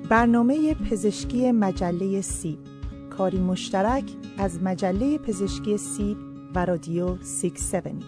برنامه پزشکی مجله سیب، کاری مشترک از مجله پزشکی سیب و رادیو 670.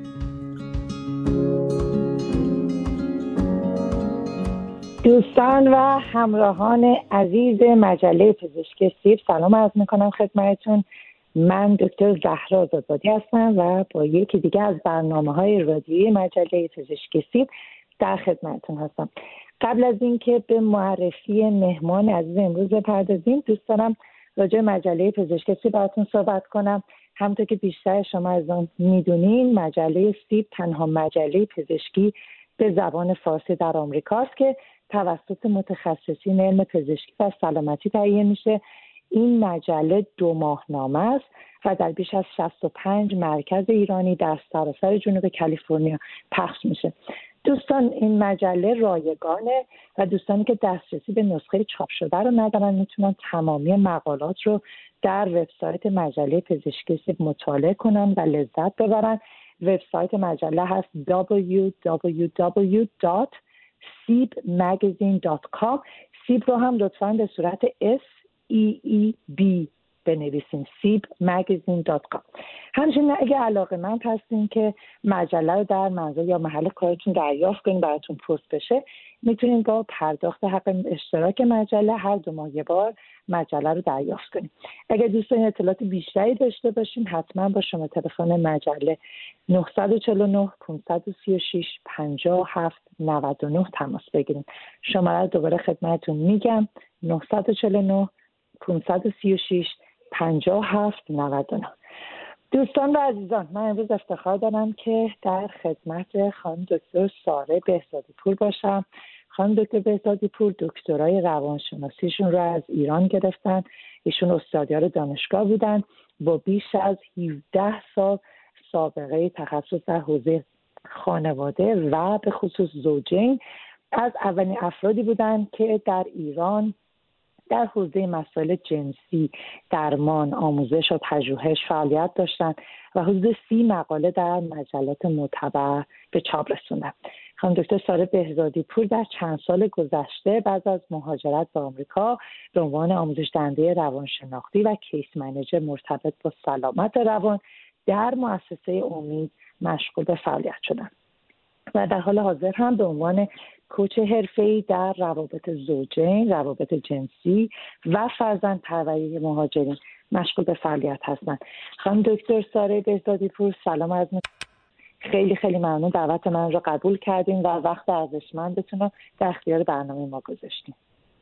دوستان و همراهان عزیز مجله پزشکی سیب، سلام عرض میکنم خدمتتون. من دکتر زهرا آزادبادی هستم و با یکی دیگه از برنامه‌های رادیویی مجله پزشکی سیب در خدمتتون هستم. قبل از اینکه به معرفی مهمان عزیز امروز بپردازیم، دوست دارم راجع به مجله پزشکی سیب براتون صحبت کنم. همونطور که بیشتر شما از آن میدونین، مجله سیب تنها مجله پزشکی به زبان فارسی در آمریکاست که توسط متخصصین علم پزشکی و سلامتی تهیه میشه. این مجله 2 ماهنامه است و در بیش از 65 مرکز ایرانی در سراسر جنوب کالیفرنیا پخش میشه. دوستان، این مجله رایگانه و دوستانی که دسترسی به نسخه چاپ شده رو ندارن میتونن تمامی مقالات رو در وبسایت مجله پزشکی سیب مطالعه کنن و لذت ببرن. وبسایت مجله هست www.seebmagazine.com. سیب رو هم لطفاً به صورت SEEB بنویسین، seebmagazine.com. همچنین اگه علاقه‌مند هستین که مجله رو در منزل یا محل کارتون دریافت کنین، براتون پست بشه، میتونین با پرداخت حق اشتراک مجله هر 2 ماه یک بار مجله رو دریافت کنین. اگه دوستان اطلاعات بیشتری داشته باشین، حتما با شما تلفن مجله 949 536 5799 تماس بگیرین. شماره رو دوباره خدمتتون میگم، 949 536 5799. دوستان و عزیزان، من امروز افتخار دارم که در خدمت خانم دکتر ساره بهزادی پور باشم. خانم دکتر بهزادی پور دکترای روانشناسیشون رو از ایران گرفتن. ایشون استادیار دانشگاه بودن با بیش از 17 سال سابقه تخصص در حوزه خانواده و به خصوص زوجین. از اولین افرادی بودن که در ایران در حوزه مسائل جنسی، درمان، آموزش و پژوهش فعالیت داشتند و حدود 30 مقاله در مجلات معتبر به چاپ رسوندند. خانم دکتر ساره بهزادی پور در چند سال گذشته بعد از مهاجرت به آمریکا به عنوان آموزش دهنده روانشناختی و کیس منیجر مرتبط با سلامت روان در مؤسسه امید مشغول به فعالیت شدند و در حال حاضر هم به عنوان کوچ حرفه‌ای در روابط زوجین، روابط جنسی و فرزندپروری مهاجرین مشغول به فعالیت هستند. خانم دکتر ساره بهزادی پور، سلام عرض می‌کنم. خیلی خیلی ممنون دعوت من رو قبول کردین و وقت ارزشمندتون رو در اختیار برنامه ما گذاشتین.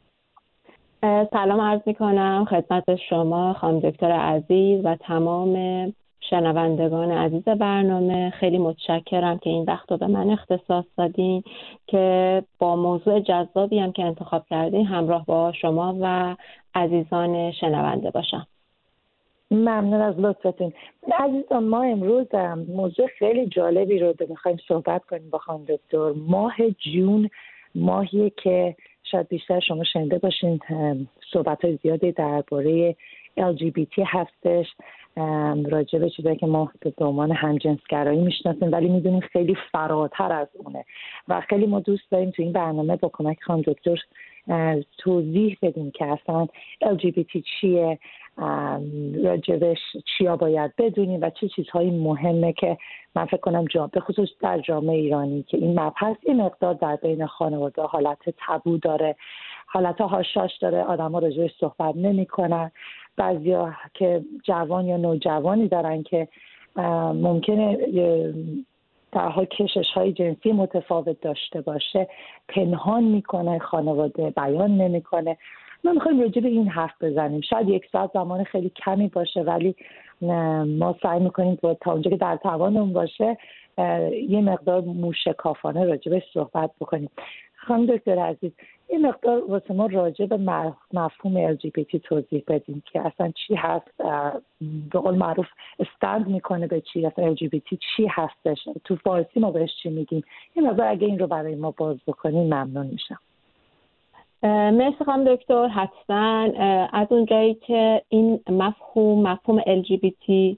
سلام عرض می‌کنم خدمت شما خانم دکتر عزیز و تمام شنوندگان عزیز برنامه. خیلی متشکرم که این وقت رو به من اختصاص دادین که با موضوع جذابی هم که انتخاب کردین همراه با شما و عزیزان شنونده باشم. ممنون از لطفتون. عزیزان، ما امروز موضوع خیلی جالبی رو می‌خوایم صحبت کنیم با خانم دکتر. ماه جون ماهیه که شاید بیشتر شما شنیده باشین صحبت‌های زیادی درباره LGBT هستش، راجع به چیزایی که ما به عنوان همجنسگرایی میشناسیم ولی میدونیم خیلی فراتر از اونه و خیلی ما دوست داریم تو این برنامه با کمک خانم دکتر توضیح بدیم که اصلا LGBT چیه، راجبش چیا باید بدونیم و چه چیزهایی مهمه که من فکر کنم به خصوص در جامعه ایرانی که این مبحث این مقدار در بین خانواده حالت تابو داره، حالت هاشاش داره، آدم ها راجبش صحبت نمی کنن. بعضیا که جوان یا نوجوانی دارن که ممکنه درها کشش های جنسی متفاوت داشته باشه، پنهان میکنه، خانواده بیان نمیکنه. ما میخوایم راجع به این حرف بزنیم. شاید 1 ساعت زمان خیلی کمی باشه ولی ما سعی میکنیم تا اونجا که در توانمون باشه یه مقدار موشکافانه راجع به صحبت بکنیم. خانم دکتر عزیز، این مقدار واسه ما راجع به مفهوم LGBT توضیح بدیم که اصلا چی هست، به قول معروف استند میکنه به چی، اصلا LGBT چی هستش، تو فارسی ما بهش چی میگیم. این مقدار اگه این رو برای ما باز بکنیم ممنون میشم. مرسی خانم دکتر. حتما از اونجایی که این مفهوم LGBT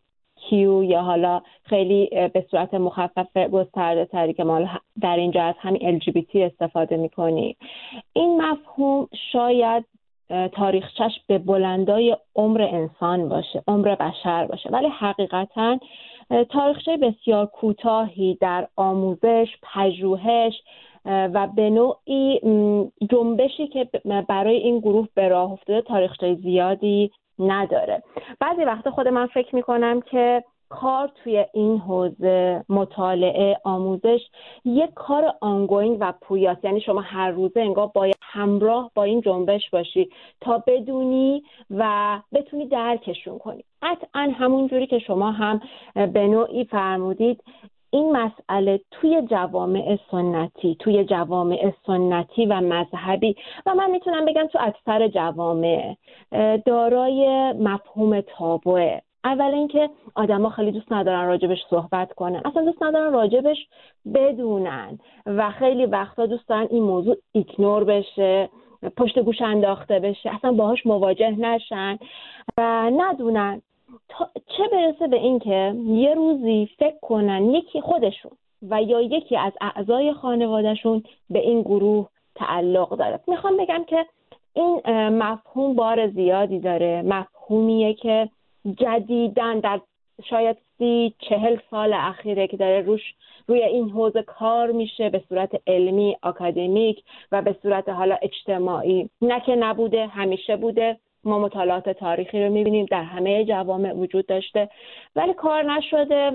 Q یا حالا خیلی به صورت مخفف گسترده تری که ما در اینجا از همین LGBT استفاده میکنیم. این مفهوم شاید تاریخچش به بلندای عمر انسان باشه، عمر بشر باشه، ولی حقیقتاً تاریخچه بسیار کوتاهی در آموزش، پژوهش و به نوعی جنبشی که برای این گروه به راه افتاده تاریخچه زیادی نداره. بعضی وقتا خود من فکر میکنم که کار توی این حوزه مطالعه، آموزش یک کار آنگوینگ و پویاست. یعنی شما هر روزه انگار باید همراه با این جنبش باشی تا بدونی و بتونی درکشون کنی. قطعا همون جوری که شما هم به نوعی فرمودید، این مسئله توی جوامع سنتی و مذهبی و من میتونم بگم تو اکثر جوامع دارای مفهوم تابوه. اول اینکه آدما خیلی دوست ندارن راجبش صحبت کنن، اصلا دوست ندارن راجبش بدونن و خیلی وقتا دوست دارن این موضوع ایگنور بشه، پشت گوش انداخته بشه، اصلا باهاش مواجه نشن و ندونن. چه برسه به این که یه روزی فکر کنن یکی خودشون و یا یکی از اعضای خانوادهشون به این گروه تعلق داره. میخوام بگم که این مفهوم بار زیادی داره، مفهومیه که جدیداً در شاید 30-40 سال اخیره که داره روی این حوزه کار میشه به صورت علمی، آکادمیک و به صورت حالا اجتماعی. نه که نبوده، همیشه بوده. ما مطالعات تاریخی رو میبینیم در همه جوامع وجود داشته، ولی کار نشده،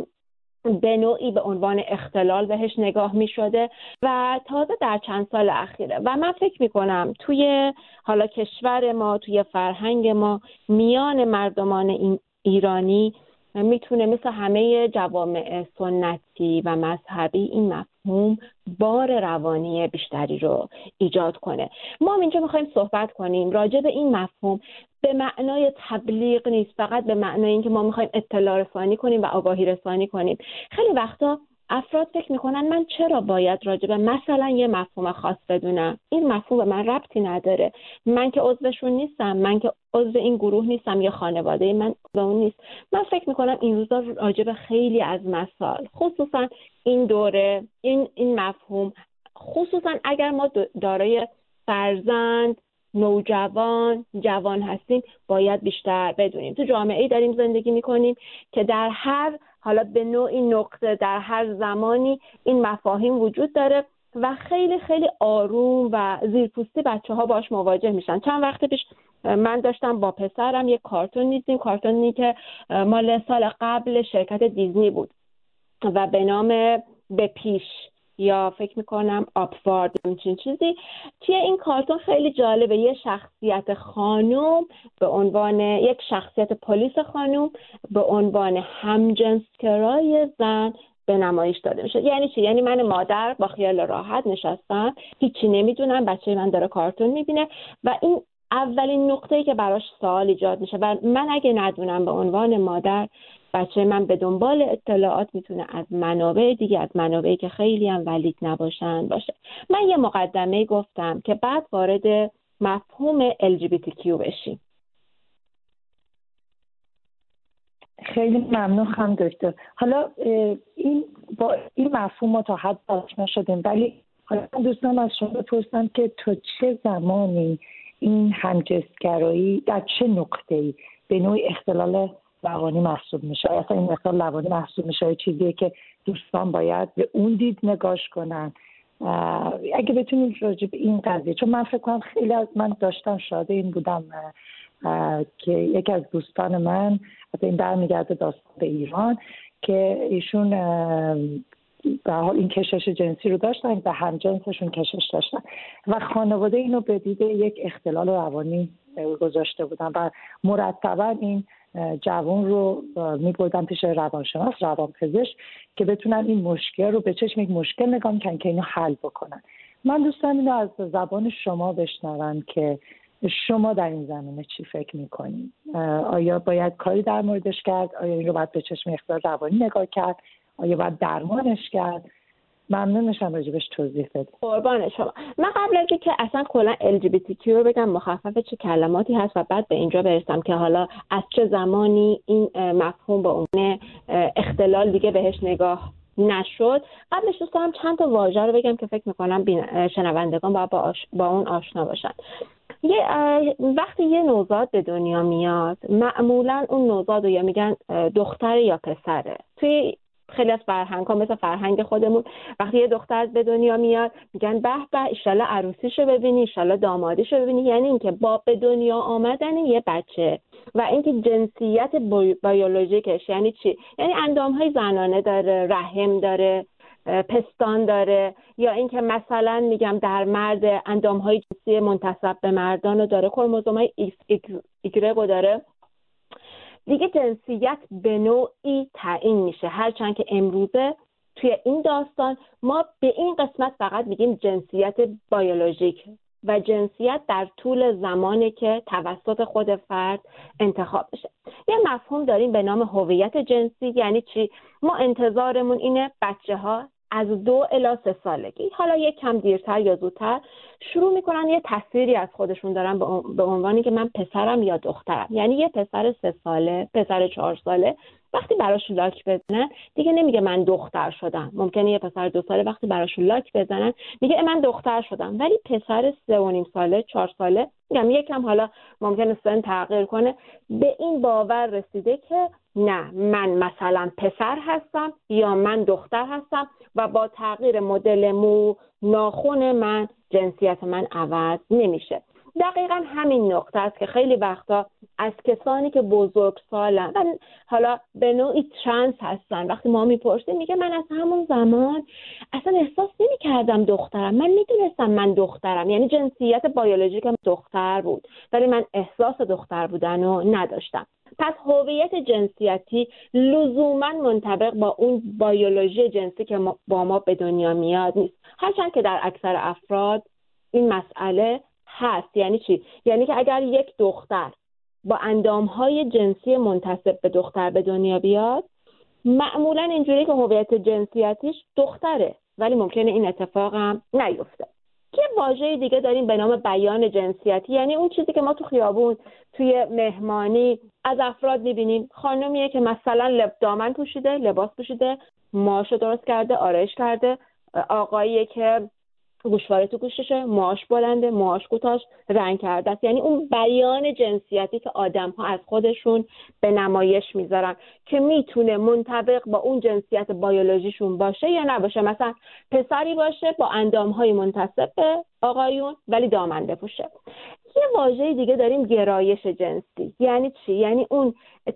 به نوعی به عنوان اختلال بهش نگاه میشده و تازه در چند سال اخیره. و من فکر میکنم توی حالا کشور ما، توی فرهنگ ما، میان مردمان این ایرانی میتونه مثل همه جوامع سنتی و مذهبی این مفهوم بار روانی بیشتری رو ایجاد کنه. ما اینجا میخوایم صحبت کنیم راجع به این مفهوم به معنای تبلیغ نیست، فقط به معنای اینکه ما میخوایم اطلاع رسانی کنیم و آگاهی رسانی کنیم. خیلی وقتا افراد فکر میکنن من چرا باید راجع به مثلا یه مفهوم خاص بدونم؟ این مفهوم به من ربطی نداره، من که عضوشون نیستم، من که عضو این گروه نیستم یا خانواده من به اون نیست. من فکر میکنم این روزا راجع به خیلی از مسائل، خصوصا این دوره، این مفهوم، خصوصا اگر ما دارای فرزند، نوجوان، جوان هستیم، باید بیشتر بدونیم. تو جامعه‌ای داریم زندگی میکنیم که در هر حالا به نوعی نقطه، در هر زمانی این مفاهیم وجود داره و خیلی خیلی آروم و زیرپوستی بچه‌ها باش مواجه میشن. چند وقت پیش من داشتم با پسرم یک کارتون دیدیم، کارتونی که مال سال قبل شرکت دیزنی بود و به نام به پیش یا فکر میکنم آپوارد همچین چیزی. توی این کارتون خیلی جالبه، یه شخصیت خانوم به عنوان یک شخصیت پلیس خانوم به عنوان همجنسگرای زن به نمایش داده میشه. یعنی چی؟ یعنی من مادر با خیال راحت نشستم، هیچی نمیدونم، بچه من داره کارتون میبینه و این اولین نقطه‌ای که براش سوال ایجاد میشه و من اگه ندونم به عنوان مادر، بچه من به دنبال اطلاعات میتونه از منابع دیگه، از منابعی که خیلی هم ولید نباشن باشه. من یه مقدمه گفتم که بعد وارد مفهوم LGBTQ بشیم. خیلی ممنون خانم دکتر. حالا با این مفهوم ما تا حد آشنا شدیم، ولی حالا من دوستم از شما بپرسم که تا چه زمانی این همجنسگرایی در چه نقطه‌ای به نوعی اختلال روانی محسوب میشه؟ اصلا این اختلال روانی محسوب میشه چیزیه که دوستان باید به اون دید نگاش کنن؟ اگه بتونیم راجع به این قضیه، چون من فکر کنم خیلی از من داشتم شاده این بودم که یکی از دوستان من، این برمیگرده داستان به ایران، که ایشون به حال این کشش جنسی رو داشتن، به همجنسشون کشش داشتن و خانواده اینو به دید یک اختلال روانی گذاشته بودن و مرتبا این جوان رو می‌بردن پیش روانشناس، روانپزشک که بتونن این مشکل رو به چشم یک مشکل نگاه کنن که اینو حل بکنن. من دوست دارم اینو از زبان شما بشنوم که شما در این زمینه چی فکر می‌کنید؟ آیا باید کاری در موردش کرد؟ آیا این رو باید به چشم اختلال روانی نگاه کرد؟ آیا باید درمانش کرد؟ ممنونشم راجبش توضیح بدید. قربان شما. من قبل از اینکه اصلا کلا LGBTQ رو بگم مخفف چه کلماتی هست و بعد به اینجا برسم که حالا از چه زمانی این مفهوم به عنوان اختلال دیگه بهش نگاه نشد، قبلش دوست دارم چند تا واژه رو بگم که فکر میکنم شنوندگان باید با اون آشنا باشن. وقتی یه نوزاد به دنیا میاد، معمولا اون نوزاد رو یا میگن دختر یا پسره. توی خیلی از فرهنگ‌ها مثل فرهنگ خودمون وقتی یه دختر به دنیا میاد میگن به به ایشالله عروسیشو ببینی، ایشالله دامادیشو ببینی، یعنی اینکه با به دنیا آمدن یه بچه و اینکه جنسیت بیولوژیکش یعنی چی؟ یعنی اندام‌های زنانه داره، رحم داره، پستان داره، یا اینکه مثلا میگم در مرد اندام‌های جنسی منتسب به مردان رو داره، کروموزوم‌های ایگرگ رو داره، دیگه جنسیت به نوعی تعیین میشه. هرچند که امروزه توی این داستان ما به این قسمت فقط میگیم جنسیت بیولوژیک و جنسیت در طول زمانی که توسط خود فرد انتخاب بشه. یه مفهوم داریم به نام هویت جنسی. یعنی چی؟ ما انتظارمون اینه بچه‌ها از 2 الی 3 سالگی، حالا یک کم دیرتر یا زودتر، شروع میکنن یه تصویری از خودشون دارن به عنوانی که من پسرم یا دخترم. یعنی یه پسر 3 ساله، پسر 4 ساله وقتی براش لاک بزنن دیگه نمیگه من دختر شدم. ممکنه یه پسر 2 ساله وقتی براش لاک بزنن میگه من دختر شدم، ولی پسر 3.5 ساله، 4 ساله، میگم یکم حالا ممکنه سن تغییر کنه، به این باور رسیده که نه من مثلا پسر هستم یا من دختر هستم و با تغییر مدل مو، ناخن من، جنسیت من عوض نمیشه. دقیقاً همین نقطه است که خیلی وقتا از کسانی که بزرگسالن و حالا به نوعی ترنس هستن وقتی ما میپرسیم میگه من از همون زمان اصلا احساس نمی‌کردم دخترم، من میدونستم من دخترم، یعنی جنسیت بیولوژیکم دختر بود ولی من احساس دختر بودن رو نداشتم. پس هویت جنسیتی لزوماً منطبق با اون بیولوژی جنسی که با ما به دنیا میاد نیست، هرچند که در اکثر افراد این مسئله هست. یعنی چی؟ یعنی که اگر یک دختر با اندامهای جنسی منتسب به دختر به دنیا بیاد، معمولاً اینجوری که هویت جنسیتیش دختره، ولی ممکنه این اتفاق هم نیفته. یه واژه دیگه داریم به نام بیان جنسیتی. یعنی اون چیزی که ما تو خیابون، توی مهمانی از افراد می‌بینیم، خانمیه که مثلا دامن پوشیده، لباس پوشیده، موهاشو درست کرده، آرایش کرده، آقاییه که گوشواره تو گوششه، موهاش بلنده، موهاش کوتاهش رنگ کرده است. یعنی اون بیان جنسیتی که آدم‌ها از خودشون به نمایش میذارن که میتونه منطبق با اون جنسیت بیولوژیشون باشه یا نباشه. مثلا پسری باشه با اندام‌های منتسب به آقایون ولی دامن بپوشه. یه واژه دیگه داریم گرایش جنسی. یعنی چی؟ یعنی اون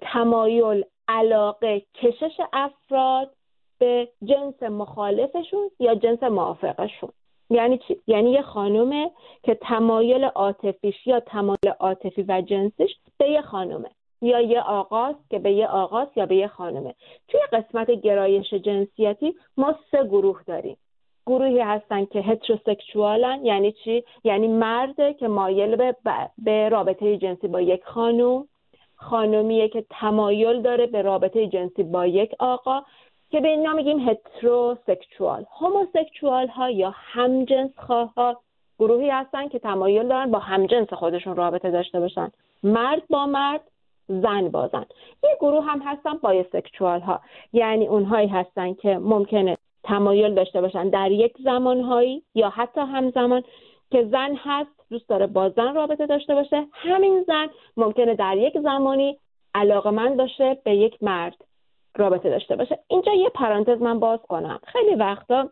تمایل، علاقه، کشش افراد به جنس مخالفشون یا جنس موافقشون. یعنی چی؟ یعنی یه خانومه که تمایل عاطفیش یا تمایل عاطفی و جنسیش به یه خانومه، یا یه آقاست که به یه آقاست یا به یه خانومه. توی قسمت گرایش جنسیتی ما 3 گروه داریم. گروهی هستن که هتروسکسوالن. یعنی چی؟ یعنی مرده که مایل به رابطه جنسی با یک خانوم، خانومیه که تمایل داره به رابطه جنسی با یک آقا، که به اینا میگیم هتروسکسوال. هوموسکسوال ها یا همجنس خواها گروهی هستن که تمایل دارن با همجنس خودشون رابطه داشته باشن، مرد با مرد، زن با زن. یه گروه هم هستن بایسکسوال ها، یعنی اونهایی هستن که ممکنه تمایل داشته باشن در یک زمانهایی یا حتی همزمان که زن هست دوست داره با زن رابطه داشته باشه، همین زن ممکنه در یک زمانی علاقه‌مند باشه به یک مرد رابطه داشته باشه. اینجا یه پرانتز من باز کنم. خیلی وقتا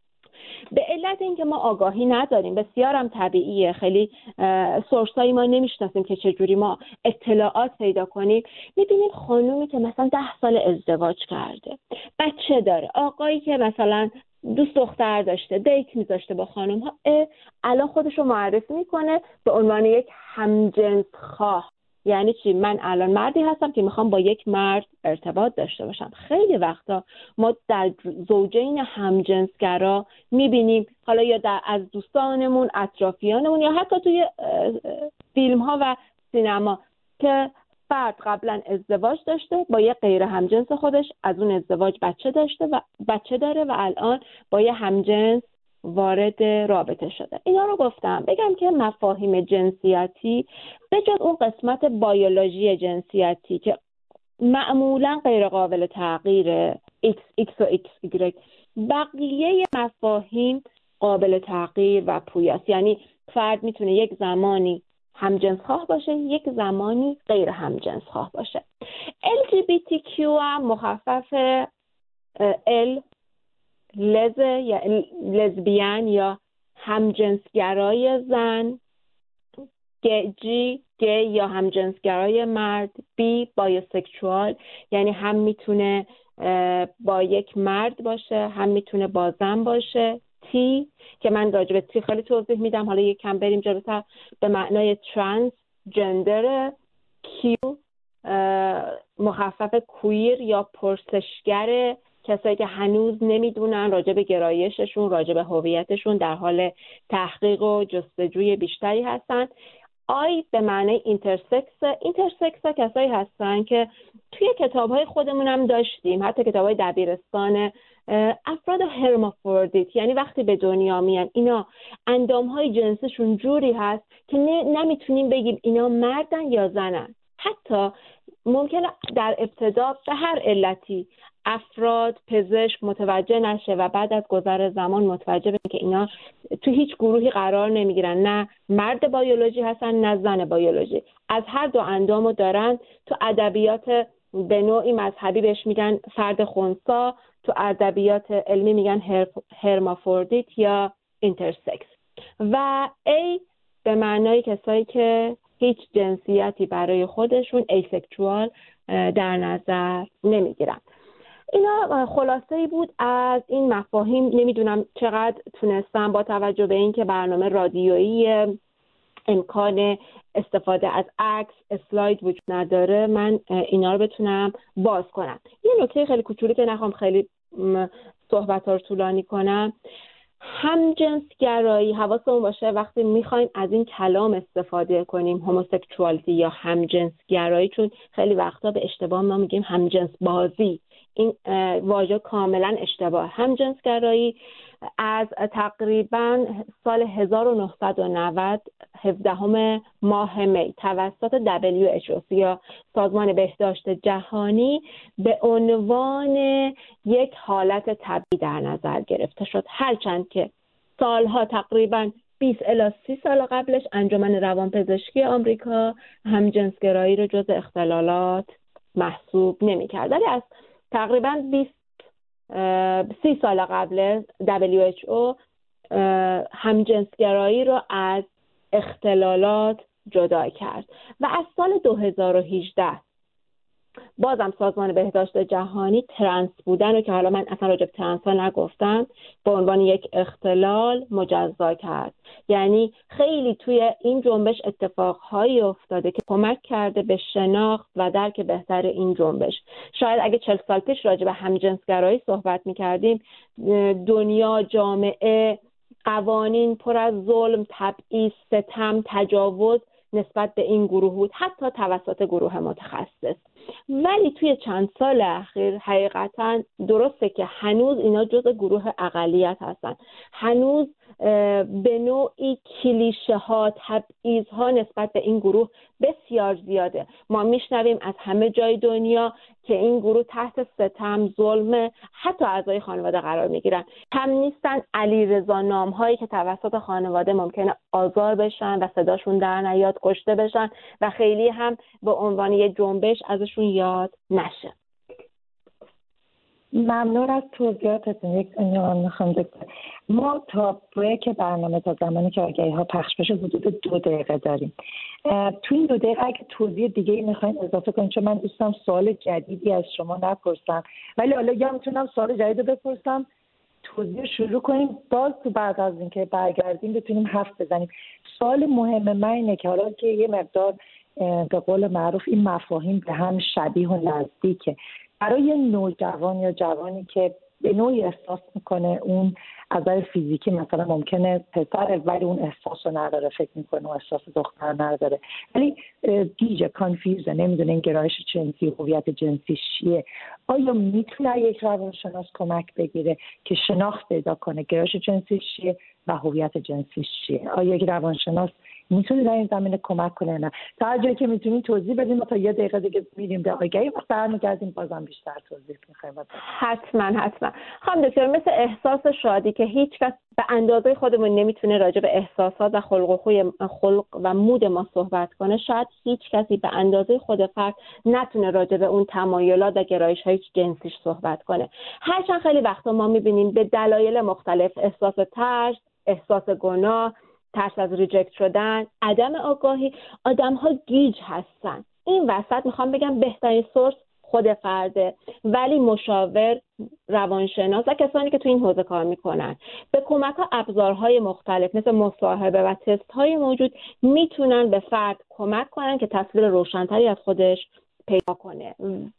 به علت اینکه ما آگاهی نداریم، بسیارم طبیعیه، خیلی سورسایی ما نمیشناسیم که چجوری ما اطلاعات پیدا کنیم، میبینیم خانومی که مثلا 10 سال ازدواج کرده، بچه داره، آقایی که مثلا دوست دختر داشته، دیت میذاشته با خانم ها، الان خودشو معرفی میکنه به عنوان یک همجنس خواه. یعنی چی؟ من الان مردی هستم که میخوام با یک مرد ارتباط داشته باشم. خیلی وقتا ما در زوجین همجنسگرا میبینیم، حالا یا از دوستانمون، اطرافیانمون، یا حتی توی فیلم ها و سینما، که فرد قبلا ازدواج داشته با یه غیر همجنس خودش، از اون ازدواج بچه داره و الان با یه همجنس وارد رابطه شده. اینا رو گفتم بگم که مفاهیم جنسیتی به جز اون قسمت بیولوژی جنسیتی که معمولا غیر قابل تغییر X و XY، بقیه مفاهیم قابل تغییر و پویاست. یعنی فرد میتونه یک زمانی همجنس خواه باشه، یک زمانی غیر همجنس خواه باشه. LGBTQ هم مخفف L یا لزبیان یا همجنسگرای زن، گی یا همجنسگرای مرد، بی بایوسکشوال یعنی هم میتونه با یک مرد باشه هم میتونه با زن باشه، تی که من راجع به تی خیلی توضیح میدم، حالا یک کم بریم جلوتر، به معنای ترانس جندر، کیو مخفف کویر یا پرسشگر، کسایی که هنوز نمیدونن راجع به گرایششون، راجع به هویتشون، در حال تحقیق و جستجوی بیشتری هستن. آی به معنی اینترسکس کسایی هستن که توی کتاب‌های خودمون هم داشتیم، حتی کتاب‌های دبیرستان، افراد هرمافرودیت، یعنی وقتی به دنیا میان اینا اندام‌های جنسشون جوری هست که نمیتونیم بگیم اینا مردن یا زنن. حتی ممکنه در ابتدا به هر علتی افراد پزشک متوجه نشه و بعد از گذر زمان متوجه بشه که اینا تو هیچ گروهی قرار نمیگیرن، نه مرد بیولوژی هستن نه زن بیولوژی، از هر دو اندامو دارن. تو ادبیات به نوعی مذهبی بهش میگن فرد خنثی، تو ادبیات علمی میگن هرمافرودیت یا اینترسکس. و A به معنای کسایی که هیچ جنسیتی برای خودشون ایسکشوال در نظر نمیگیرن. اینا خلاصه‌ای بود از این مفاهیم. نمیدونم چقدر تونستم با توجه به اینکه برنامه رادیویی امکان استفاده از عکس اسلاید وجود نداره، من اینا رو بتونم باز کنم. یه نکته خیلی کوچولی که نخوام خیلی صحبت‌ها رو طولانی کنم، همجنسگرایی حواسمون باشه وقتی میخوایم از این کلام استفاده کنیم، هوموسکشوالیتی یا همجنسگرایی، چون خیلی وقتا به اشتباه ما میگیم همجنس بازی. این واژه کاملا اشتباه. همجنسگرایی از تقریبا سال 1990 17 ماه می توسط WHO یا سازمان بهداشت جهانی به عنوان یک حالت طبیعی در نظر گرفته شد، هرچند که سالها تقریبا 20 الی 30 سال قبلش انجمن روانپزشکی آمریکا همجنسگرایی رو جز اختلالات محسوب نمی‌کرد. ولی از تقریبا 30 سال قبل WHO همجنسگرایی رو از اختلالات جدا کرد و از سال 2018 بازم سازمان بهداشت جهانی ترنس بودن رو که حالا من اصلا راجع به ترنس ها نگفتم به عنوان یک اختلال مجزا کرد. یعنی خیلی توی این جنبش اتفاقهایی افتاده که کمک کرده به شناخت و درک بهتر این جنبش. شاید اگه 40 سال پیش راجع به همجنسگرایی صحبت می‌کردیم، دنیا، جامعه، قوانین پر از ظلم، تبعیض، ستم، تجاوز نسبت به این گروه بود، حتی توسط گروه متخصص. ولی توی چند سال اخیر حقیقتا درسته که هنوز اینا جزء گروه اقلیت هستن، هنوز به نوعی کلیشه ها، تبعیض ها نسبت به این گروه بسیار زیاده. ما میشنویم از همه جای دنیا که این گروه تحت ستم، ظلم، حتی اعضای خانواده قرار میگیرن. کم نیستن علیرضا نام هایی که توسط خانواده ممکنه آزار بشن و صداشون در نیاد، کشته بشن و خیلی هم به عنوان یه جنبش ازشون یاد نشه. ممنون از توضیحاتتون. یک عنوان میخوام دکتر، ما تا بریک برنامه تا زمانی که آگهی ها پخش بشه حدود 2 دقیقه داریم. تو این 2 دقیقه اگه توضیح دیگه میخواین اضافه کنین، چون من دوستم سوال جدیدی از شما نپرسم، ولی حالا یا میتونم سوال جدید رو بپرسم، توضیح شروع کنیم، باز تو بعد از اینکه برگردیم بتونیم حرف بزنیم. سوال مهم من اینه که حالا که یه مقدار به قول معروف این مفاهیم به هم شبیه و نزدیکه، برای نوجوان یا جوانی که به نوعی احساس میکنه اون از نظر فیزیکی مثلا ممکنه پسره ولی اون احساس رو نداره، فکر میکنه اون احساس دختر نداره، ولی گیجه، کانفیوزه، نمیدونه این گرایش جنسی، هویت جنسی چیه. آیا میتونه یک روانشناس کمک بگیره که شناخت پیدا کنه گرایش جنسی چیه و هویت جنسی چیه؟ آیا یک روانشناس میتونه در این زمینه کمک کنه؟ نه تا هر جایی که میتونیم توضیح بدیم، تا یه دقیقه دیگه میریم به آگهی وقت برمیگردیم بازم بیشتر توضیح میخوایم. حتما خانم دکتر، مثل احساس شادی که هیچ کس به اندازه خودمون نمیتونه راجع به احساسات و خلق و مود ما صحبت کنه، شاید هیچ کسی به اندازه خود فرد نتونه راجع به اون تمایلات و گرایش‌های جنسیش صحبت کنه. هرچند خیلی وقتا ما میبینیم به دلایل مختلف، احساس ترس، احساس گناه، ترس از ریجکت شدن، عدم آگاهی، آدم‌ها گیج هستن. این وسط میخوام بگم بهترین سورس خود فرده، ولی مشاور، روانشناس و کسانی که تو این حوزه کار میکنن به کمک ابزارهای مختلف مثل مصاحبه و تست‌های موجود میتونن به فرد کمک کنن که تصویر روشن‌تری از خودش پیدا کنه.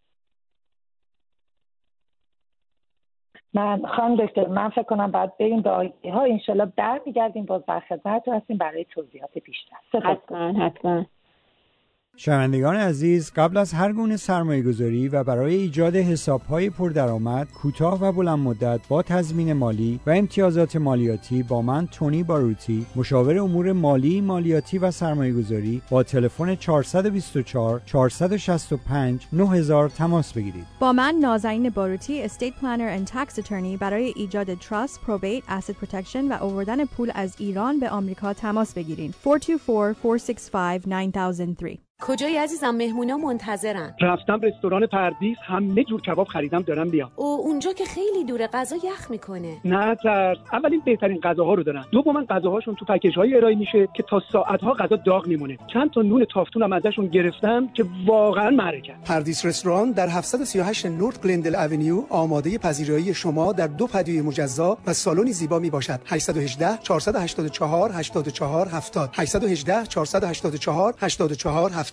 خانم دکتر، من فکر کنم بعد بریم به آگهی‌ها، انشالله برمیگردیم باز در خدمتتون هستیم برای توضیحات بیشتر. حتما. شنوندگان عزیز، قبل از هر گونه سرمایه‌گذاری و برای ایجاد حساب‌های پردرآمد کوتاه و بلند مدت با تضمین مالی و امتیازات مالیاتی با من تونی باروتی، مشاور امور مالی، مالیاتی و سرمایه‌گذاری، با تلفن 424 465 9000 تماس بگیرید. با من نازنین باروتی، استیت پلانر اند تکس اترنی، برای ایجاد تراست، پروبیت، اسید پروتکشن و آوردن پول از ایران به آمریکا تماس بگیرید. 424-465-9003. کجایی عزیزم؟ مهمونا منتظرن. رفتم رستوران پردیس، همه جور کباب خریدم دارم بیام. اونجا که خیلی دوره، غذا یخ میکنه. نه ترس، اولین بهترین غذاها رو دارن، دوما غذاهاشون تو پکیج‌های ارائه میشه که تا ساعت‌ها غذا داغ میمونه. چند تا نون تافتونم ازشون گرفتم که واقعا معرکه. پردیس رستوران در 738 نورت گلندل اونیو آماده پذیرایی شما در 2 پادیوی مجزا و سالنی زیبا میباشد. 818 484 84 70 818 484 84 70.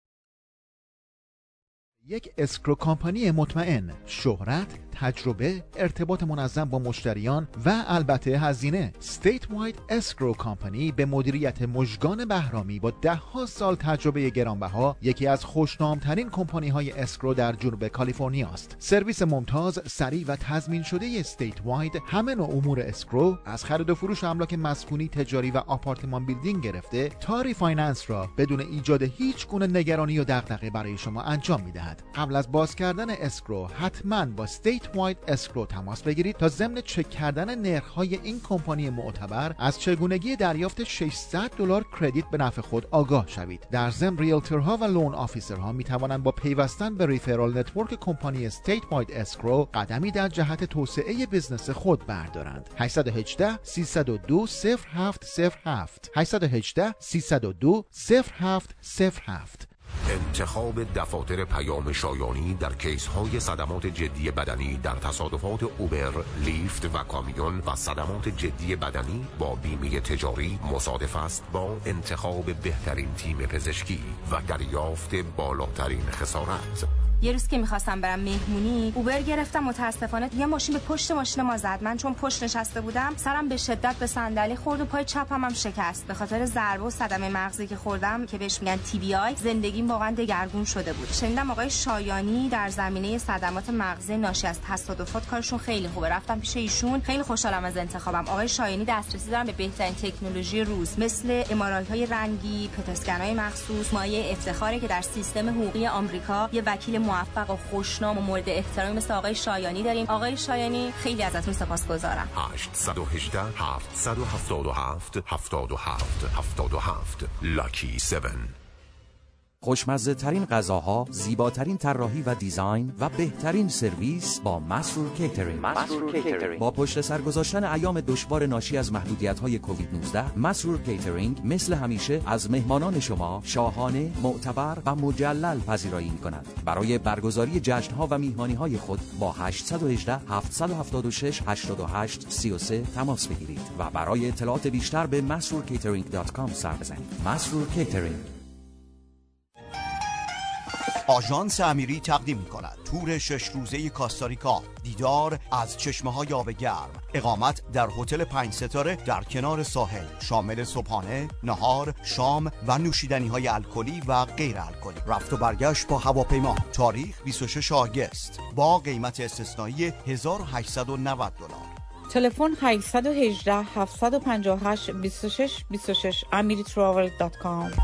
یک اسکرو کامپانی مطمئن، شهرت، تجربه، ارتباط منظم با مشتریان و البته هزینه. استیت واید اسکرو کامپانی به مدیریت مژگان بهرامی با 10 سال تجربه گرانبها یکی از خوشنامترین کمپانی های اسکرو در جنوب کالیفرنیا است. سرویس ممتاز، سریع و تضمین شده استیت واید همه نوع امور اسکرو، از خرید و فروش املاک مسکونی، تجاری و آپارتمان بیلدینگ گرفته تا ریفایننس را بدون ایجاد هیچ گونه نگرانی و دغدغه برای شما انجام می‌دهد. قبل از باز کردن اسکرو حتما با استیت واید اسکرو تماس بگیرید تا ضمن چک کردن نرخ‌های این کمپانی معتبر از چگونگی دریافت $600 کردیت به نفع خود آگاه شوید. در ضمن ریلتورها و لون آفیسرها می توانند با پیوستن به ریفرال نتورک کمپانی استیت واید اسکرو قدمی در جهت توسعه بزنس خود بردارند. 818 302 0707 818 302 0707. انتخاب دفاتر پیام شایانی در کیس‌های صدمات جدی بدنی در تصادفات اوبر، لیفت و کامیون و صدمات جدی بدنی با بیمه تجاری مصادف است با انتخاب بهترین تیم پزشکی و دریافت بالاترین خسارت. یه روز که می‌خواستم برم مهمونی، اوبر گرفتم، متاسفانه یه ماشین به پشت ماشین ما زد. من چون پشت نشسته بودم، سرم به شدت به صندلی خورد و پای چپم هم شکست. به خاطر ضربه و صدمه مغزی که خوردم که بهش میگن TBI، زندگیم واقعا دگرگون شده بود. شنیدم آقای شایانی در زمینه صدمات مغزی ناشی از تصادفات کارشون خیلی خوبه. رفتم پیش ایشون، خیلی خوشحالم از انتخابم. آقای شایانی دسترسی دارن به بهترین تکنولوژی روز، مثل MRI رنگی، پت اسکن‌های مخصوص. مایه افتخاره که در سیستم حقوقی آمریکا یه وکیل موفق و خوشنام و مورد احترامی مثل آقای شایانی داریم. آقای شایانی، خیلی ازتون سپاسگزارم. 818 777 77 77 لاکی 7. خوشمزه ترین غذاها، زیباترین طراحی و دیزاین و بهترین سرویس با مسرور کیترینگ. با پشت سر گذاشتن ایام دشوار ناشی از محدودیت‌های کووید 19، مسرور کیترینگ مثل همیشه از مهمانان شما شاهانه، معتبر و مجلل پذیرایی می‌کند. برای برگزاری جشن‌ها و میهمانی‌های خود با 818 776 88 33 تماس بگیرید و برای اطلاعات بیشتر به masrurcatering.com سر بزنید. مسرور کیترینگ. آژانس امیری تقدیم می‌کند تور 6 روزه کاستاریکا، دیدار از چشمه‌های آب گرم، اقامت در هتل 5 ستاره در کنار ساحل شامل صبحانه، نهار، شام و نوشیدنی‌های الکلی و غیر الکلی. رفت و برگشت با هواپیما. تاریخ 26 آگوست با قیمت استثنایی $1890. تلفن 818 758 2626 amiritravel.com.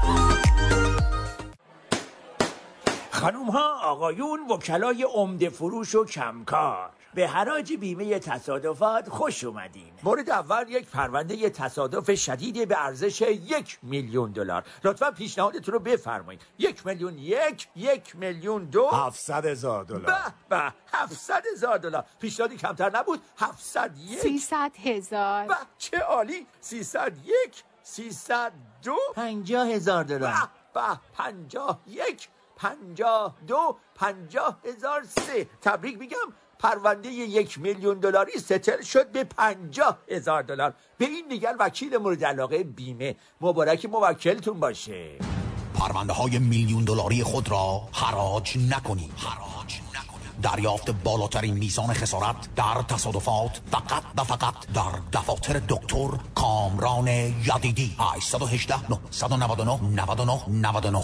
خانوم ها، آقایون، وکلای عمده فروش و کمکار، به حراج بیمه تصادفات خوش اومدین. مورد اول یک پرونده تصادف شدید به ارزش $1,000,000. لطفا پیشنهادتون رو بفرمایید. 1,000,000 1,000,002 $700,000. به $700,000. پیشنهادی کمتر نبود. 701 300,000. به چه عالی. 301 302 $50,000. به 51 52 50,003. تبریک میگم، پرونده $1,000,000 ستل شد به $50,000. به این دیگر وکیل مورد علاقه بیمه. مبارک موکلتون باشه. پرونده های $1,000,000 خود را حراج نکنید. دریافت بالاترین میزان خسارت در تصادفات فقط و فقط در دفاتر دکتر کامران یدیدی. 818 999 99 99.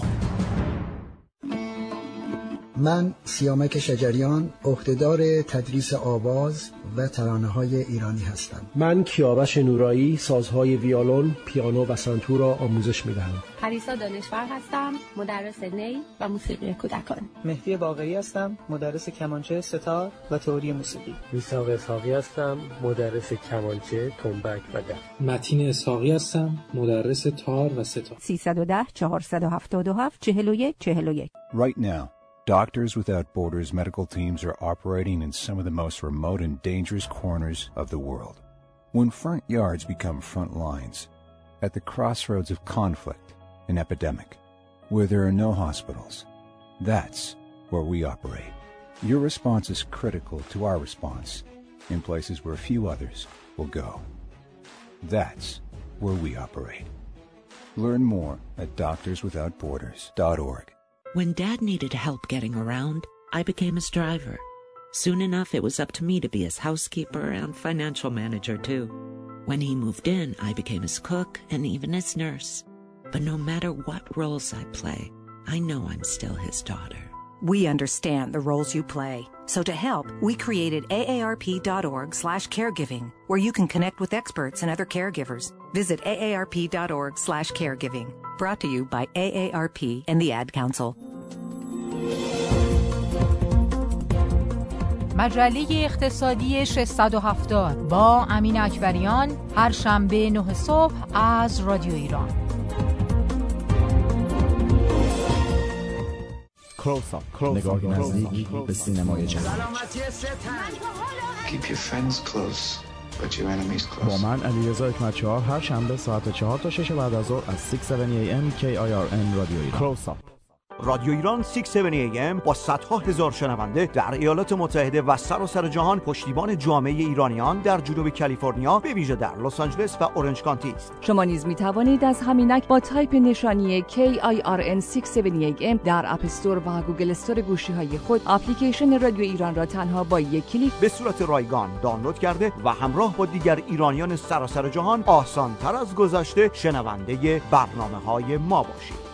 من سیامک شجریان، عهدهدار تدریس آواز و ترانه‌های ایرانی هستم. من کیاوش نورایی، سازهای ویولون، پیانو و سنتور را آموزش می‌دهم. پریسا دانشور هستم، مدرس نی و موسیقی کودکان. مهدی باقری هستم، مدرس کمانچه، ستار و تئوری موسیقی. میثاق اسحاقی هستم، مدرس کمانچه، تنبک و دف. متین اسحاقی هستم، مدرس تار و ستار. 310 477 41 41. Right now, Doctors Without Borders medical teams are operating in some of the most remote and dangerous corners of the world. When front yards become front lines, at the crossroads of conflict and epidemic, where there are no hospitals, that's where we operate. Your response is critical to our response in places where few others will go. That's where we operate. Learn more at doctorswithoutborders.org. When Dad needed help getting around, I became his driver. Soon enough, it was up to me to be his housekeeper and financial manager, too. When he moved in, I became his cook and even his nurse. But no matter what roles I play, I know I'm still his daughter. We understand the roles you play. So to help, we created aarp.org/caregiving, where you can connect with experts and other caregivers. Visit aarp.org/caregiving. Brought to you by AARP and the Ad Council. مجله اقتصادی 670 با امین اکبریان، هر شنبه 9 صبح از رادیو ایران. نگاه نزدیک به سینمای جهان. Keep your friends close, but your enemies close. با من علیرضا حکمت‌چهار هر شنبه ساعت 4 تا 6 بعد از ظهر از 670 AM KIRN رادیو ایران. رادیو ایران 670 AM با صدها هزار شنونده در ایالات متحده و سراسر جهان پشتیبان جامعه ایرانیان در جنوب کالیفرنیا، به ویژه در لس آنجلس و اورنج کانتی است. شما نیز می توانید از همینک با تایپ نشانی KIRN 670 AM در اپ استور و گوگل استور گوشی‌های خود اپلیکیشن رادیو ایران را تنها با یک کلیک به صورت رایگان دانلود کرده و همراه با دیگر ایرانیان سراسر جهان آسان‌تر از گذشته شنونده برنامه‌های ما باشید.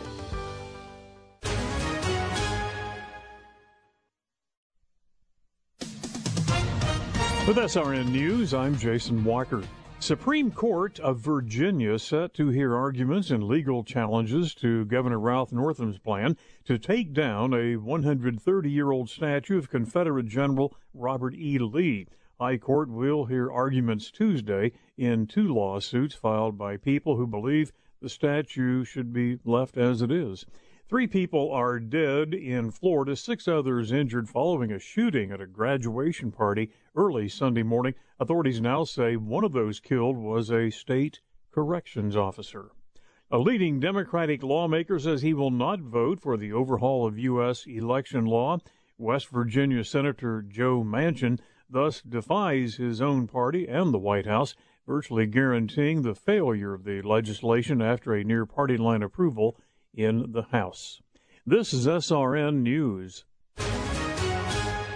With SRN News, I'm Jason Walker. Supreme Court of Virginia set to hear arguments and legal challenges to Governor Ralph Northam's plan to take down a 130-year-old statue of Confederate General Robert E. Lee. High Court will hear arguments Tuesday in 2 lawsuits filed by people who believe the statue should be left as it is. 3 people are dead in Florida, 6 others injured following a shooting at a graduation party early Sunday morning. Authorities now say one of those killed was a state corrections officer. A leading Democratic lawmaker says he will not vote for the overhaul of U.S. election law. West Virginia Senator Joe Manchin thus defies his own party and the White House, virtually guaranteeing the failure of the legislation after a near party line approval in the House. This is SRN News.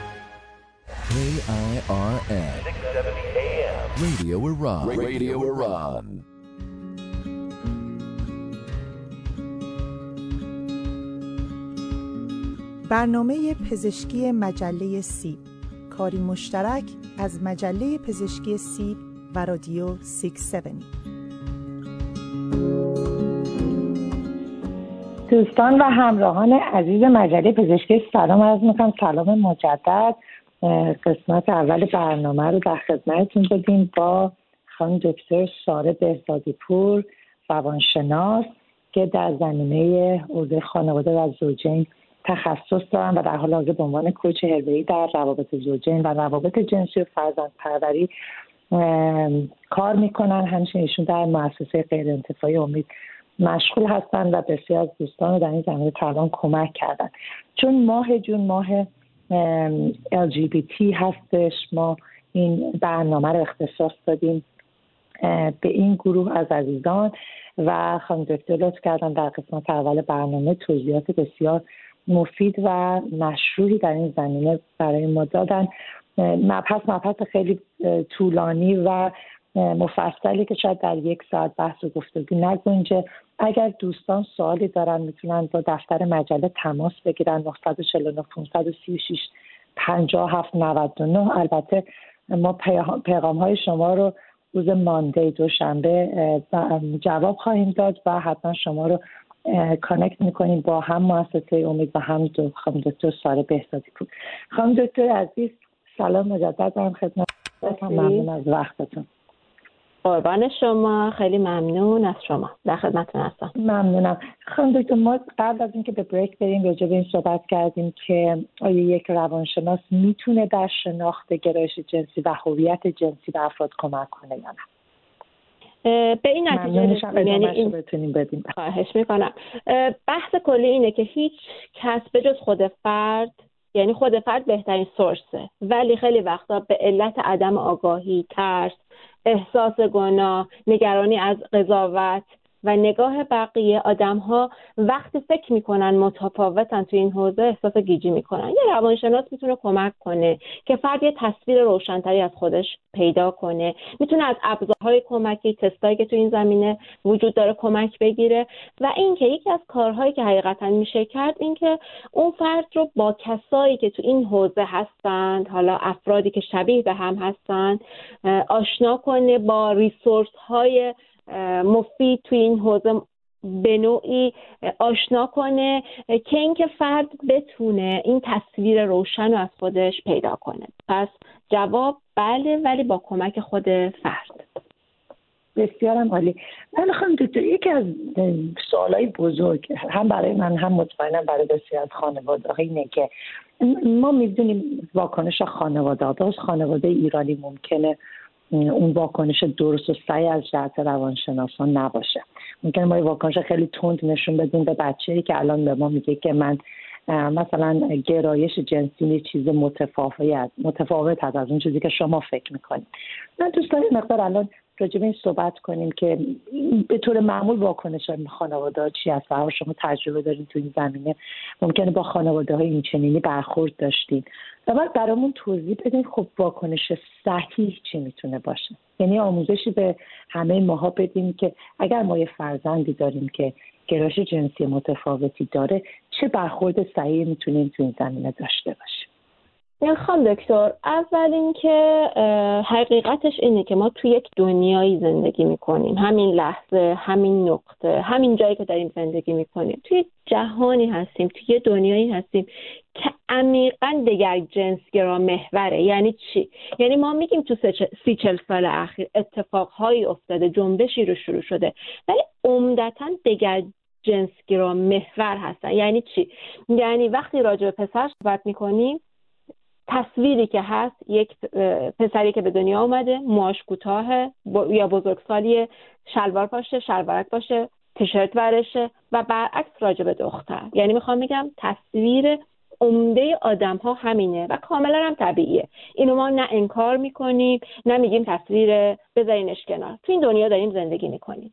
KIRN 670 AM Radio Iran. Radio Iran. برنامه پزشکی مجله سیب، کاری مشترک از مجله پزشکی سیب و رادیو 670. دوستان و همراهان عزیز مجله پزشکی سلام عرض میکنم. سلام مجدد. قسمت اول برنامه رو در خدمتتون بدیم با خانم دکتر ساره بهزادی پور، روانشناس که در زمینه حوزه خانواده و زوجین تخصص دارن و در حال حاضر به عنوان کوچ حرفه‌ای در روابط زوجین و روابط جنسی و فرزندپروری کار میکنن. همچنین ایشون در مؤسسه غیرانتفاعی امید مشغول هستن و بسیار از دوستان رو در این زمینه تا الان کمک کردن. چون ماه جون ماه LGBT هستش، ما این برنامه رو اختصاص دادیم به این گروه از عزیزان و خانم دکتر لطف کردن در قسمت اول برنامه توضیحات بسیار مفید و مشروحی در این زمینه برای ما دادن. مبحث خیلی طولانی و مفصلی که شاید در یک ساعت بحث و گفتگو نگنجه. اگر دوستان سوالی دارن میتونن با دفتر مجله تماس بگیرن 949 536 5799. البته ما پیغام های شما رو روز ماندی دوشنبه جواب خواهیم داد و حتما شما رو کانکت میکنیم با هم مؤسسه امید و هم خانم دکتر ساره بهزادی پور. خانم دکتر عزیز سلام مجدد دارم خدمتتون. ممنون از وقتتون. قربان شما، خیلی ممنون از شما، در خدمتتون هستم. ممنونم. خانم دکتر ما قبل از اینکه به بریک بریم راجع به این صحبت کردیم که آیا یک روانشناس میتونه در شناخت گرایش جنسی و هویت جنسی به افراد کمک کنه یا نه؟ به این نتیجه یعنی این بتونیم بدیم. خواهش میکنم. بحث کلی اینه که هیچ کس به جز خود فرد، یعنی خود فرد بهترین سورسه، ولی خیلی وقتا به علت عدم آگاهی، ترس، احساس گناه، نگرانی از قضاوت و نگاه بقیه، آدم‌ها وقتی فکر میکنن متفاوتن تو این حوزه احساس گیجی میکنن. یه روانشناس میتونه کمک کنه که فرد یه تصویر روشن‌تری از خودش پیدا کنه، میتونه از ابزارهای کمکی، تستایی که تو این زمینه وجود داره کمک بگیره و اینکه یکی از کارهایی که حقیقتا میشه کرد این که اون فرد رو با کسایی که تو این حوزه هستند، حالا افرادی که شبیه به هم هستند، آشنا کنه، با ریسورس‌های مفید توی این حوزه به نوعی آشنا کنه که اینکه فرد بتونه این تصویر روشن رو از خودش پیدا کنه. پس جواب بله، ولی با کمک خود فرد. بسیارم عالی. من خواهم دکتر یکی از سوالای بزرگ هم برای من هم مطمئنم برای بسیار از خانواده‌ها اینه که ما می‌دونیم واکنش خانواده ایرانی ممکنه اون واکنش درست و صحیح از جهت روانشناسان نباشه. ممکنه ما واکنش خیلی تند نشون بدیم به بچه‌ای که الان به ما میگه که من مثلا گرایش جنسی یه چیز متفاوت از اون چیزی که شما فکر میکنید. من دوست دارم مقدار الان راجع به این صحبت کنیم که به طور معمول واکنش خانواده‌ها چی هست و شما تجربه دارید تو این زمینه، ممکنه با خانواده‌های این چنینی برخورد داشتین و بعد برامون توضیح بدین خب واکنش صحیح چی میتونه باشه. یعنی آموزشی به همه ماها بدیم که اگر ما یه فرزندی داریم که گرایش جنسی متفاوتی داره چه برخورد صحیح میتونیم تو این زمینه داشته باشیم. خانم دکتر، اول اینکه حقیقتش اینه که ما توی یک دنیایی زندگی میکنیم، همین لحظه، همین نقطه، همین جایی که داریم زندگی میکنیم، توی جهانی هستیم، توی دنیایی هستیم که عمیقاً دگر جنسگرا محوره. یعنی چی؟ یعنی ما میگیم تو 30-40 سال اخیر اتفاقهایی افتاده، جنبشی رو شروع شده، ولی عمدتاً دگر جنسگرا محور هستن. یعنی چی؟ یعنی وقتی راجع به پسر صحبت میکنیم، تصویری که هست یک پسری که به دنیا اومده، موهاش کوتاه یا بزرگسالیه، شلوار پاشه، شلوارک باشه، تیشرت ورشه و برعکس راجع به دختر. یعنی میخوام بگم تصویر عمده آدم ها همینه و کاملا هم طبیعیه. اینو ما نه انکار میکنیم نه میگیم تصویر بذارینش کنار. تو این دنیا داریم زندگی میکنیم.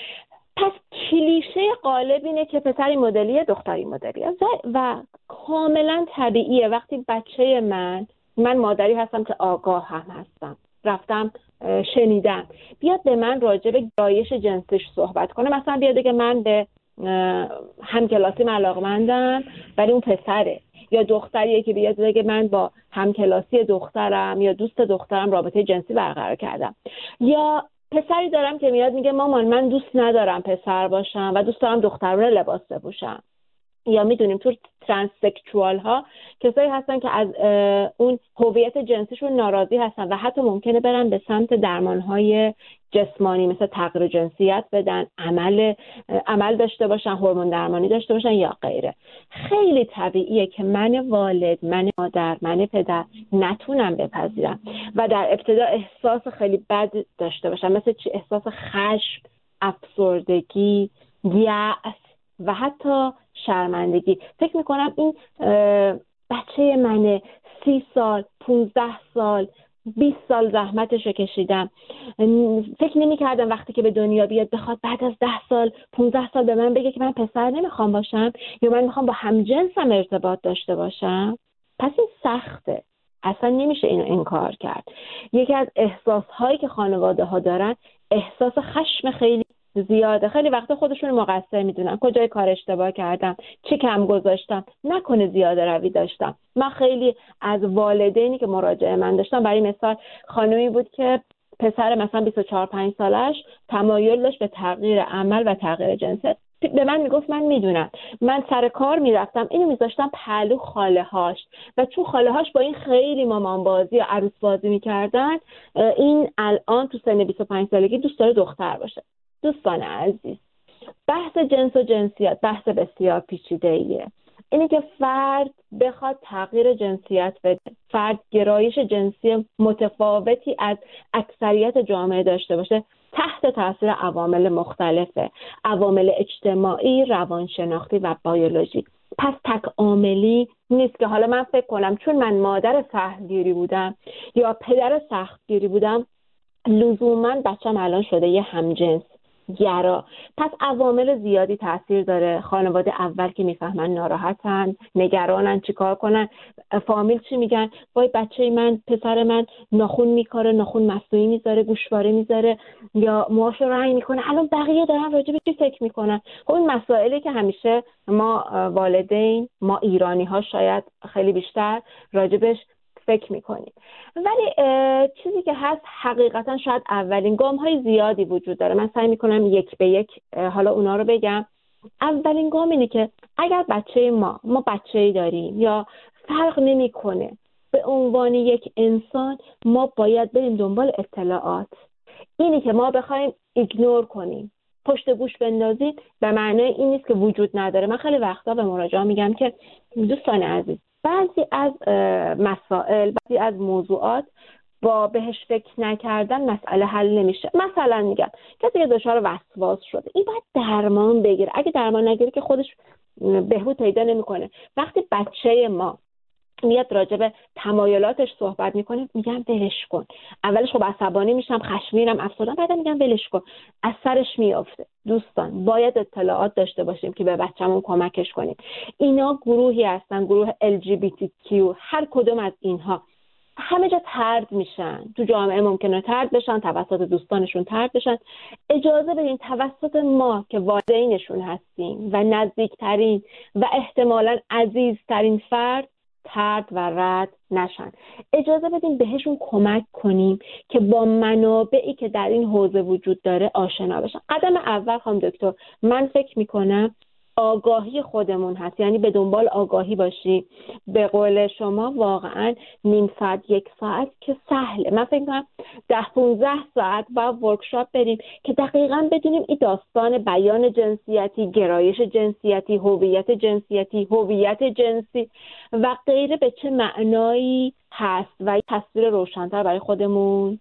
پس کلیشه غالب اینه که پسری مدلیه، دختری مدلیه و کاملا طبیعیه وقتی بچه من من مادری هستم که آگاه هم هستم، رفتم شنیدم، بیاد به من راجع به گرایش جنسیش صحبت کنه. مثلا بیاد که من به همکلاسیم علاقمندم ولی اون پسره، یا دختریه که بیاد بگه من با همکلاسی دخترم یا دوست دخترم رابطه جنسی برقرار کردم، یا پسری دارم که میاد میگه مامان من دوست ندارم پسر باشم و دوست دارم دخترونه لباس بپوشم. یا میدونیم تو ترانسکشوال ها کسایی هستن که از اون هویت جنسیشون ناراضی هستن و حتی ممکنه برن به سمت درمانهای جسمانی مثل تغییر جنسیت بدن، عمل داشته باشن، هورمون درمانی داشته باشن یا غیره. خیلی طبیعیه که من والد، من مادر، من پدر نتونم بپذیرم و در ابتدا احساس خیلی بد داشته باشم، مثل چی؟ احساس خشم، افسردگی، یأس و حتی شرمندگی. فکر میکنم این بچه منه، 30 سال، 15 سال، 20 سال زحمتشو کشیدم. فکر نمی‌کردم وقتی که به دنیا بیاد بخواد بعد از 10 سال 15 سال به من بگه که من پسر نمیخوام باشم یا من میخوام با همجنسم ارتباط داشته باشم. پس این سخته، اصلا نمیشه اینو انکار کرد. یکی از احساس‌هایی که خانواده‌ها دارن احساس خشم خیلی زیاده. خیلی وقتا خودشون مقصر میدونن، کجای کار اشتباه کردم، چی کم گذاشتم، نکنه زیاده روی داشتم. من خیلی از والدینی که مراجعه من داشتم، برای مثال خانمی بود که پسر مثلا 24-5 سالش تمایل داشت به تغییر عمل و تغییر جنسیت. به من میگفت من میدونم، من سر کار میرفتم اینو میذاشتم پهلو خاله هاش و چون خاله هاش با این خیلی مامان بازی و عروس بازی میکردن، این الان تو سن 25 سالگی دوست داره دختر باشه. دوستان عزیز، بحث جنس و جنسیت بحث بسیار پیچیده‌ایه. اینی که فرد بخواد تغییر جنسیت بده، فرد گرایش جنسی متفاوتی از اکثریت جامعه داشته باشه، تحت تاثیر عوامل مختلفه، عوامل اجتماعی، روانشناختی و بیولوژی. پس تک عاملی نیست که حالا من فکر کنم چون من مادر سختگیری بودم یا پدر سختگیری بودم لزوما بچه‌م الان شده یه همجنس گرا. پس عوامل زیادی تاثیر داره. خانواده اول که میفهمن ناراحتن، نگرانن، چیکار کنن، فامیل چی میگن، وای بچه من، پسر من ناخون میکاره، ناخون مصنوعی میذاره، گوشواره میذاره یا موهاشو رنگ میکنه، الان بقیه دارن راجع به چی فکر میکنن. خب این مسائلی که همیشه ما والدین، ما ایرانی ها شاید خیلی بیشتر راجبش فکر میکنیم. ولی چیزی که هست حقیقتا شاید اولین گام های زیادی وجود داره. من سعی میکنم یک به یک حالا اونا رو بگم. اولین گام اینه که اگر بچه ما بچه‌ای داریم یا فرق نمیکنه، به عنوان یک انسان ما باید بریم دنبال اطلاعات. اینی که ما بخوایم ایگنور کنیم، پشت گوش بندازیم، به معنای این نیست که وجود نداره. من خیلی وقتا به مراجعا میگم که دوستان عزیز، بعضی از مسائل، بعضی از موضوعات با بهش فکر نکردن مسئله حل نمیشه. مثلا میگم کسی که دچار وسواس شده، این باید درمان بگیره. اگه درمان نگیره که خودش بهبود پیدا نمیکنه. وقتی بچه ما میاد راجع به تمایلاتش صحبت میکنه، میگم ولش کن. اولش خب عصبانی میشم، خشمگینم، افسردم، بعدا میگم ولش کن، از سرش میافته. دوستان باید اطلاعات داشته باشیم که به بچه‌مون کمکش کنیم. اینا گروهی هستن، گروه LGBTQ، هر کدوم از اینها همه جا طرد میشن. تو جامعه ممکنه طرد بشن، توسط دوستانشون طرد بشن. اجازه بدین توسط ما که والدینشون هستیم و نزدیکترین و احتمالاً عزیزترین فرد طرد و رد نشن. اجازه بدیم بهشون کمک کنیم که با منابعی که در این حوزه وجود داره آشنا بشن. قدم اول خانم دکتر، من فکر میکنم آگاهی خودمون هست. یعنی به دنبال آگاهی باشی. به قول شما واقعا نیم ساعت، یک ساعت که سهله. من فکر کنم 10-15 ساعت با ورکشاپ بریم که دقیقاً بدونیم این داستان بیان جنسیتی، گرایش جنسیتی، هویت جنسیتی، هویت جنسی و غیره به چه معنایی هست و تصویر روشن‌تر برای خودمون